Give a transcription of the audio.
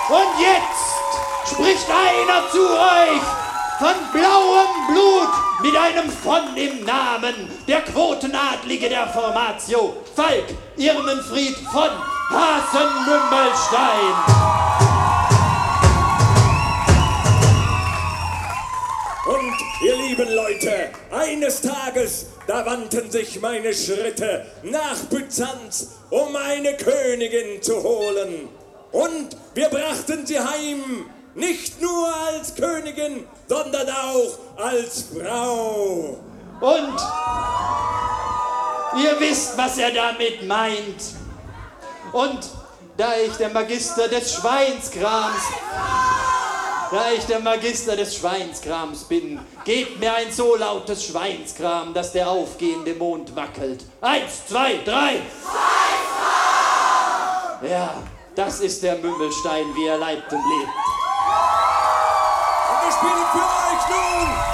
Und jetzt spricht einer zu euch von blauem Blut mit einem von im Namen, der Quotenadlige der Formatio, Falk Irmenfried von Hasenmümmelstein. Und ihr lieben Leute, eines Tages, da wandten sich meine Schritte nach Byzanz, um meine Königin zu holen. Und wir brachten sie heim, nicht nur als Königin, sondern auch als Frau. Und ihr wisst, was er damit meint. Und da ich der Magister des Schweinskrams bin, gebt mir ein so lautes Schweinskram, dass der aufgehende Mond wackelt. 1, 2, 3. Schweinskram! Ja, das ist der Mümmelstein, wie er leibt und lebt. Und wir spielen für euch nun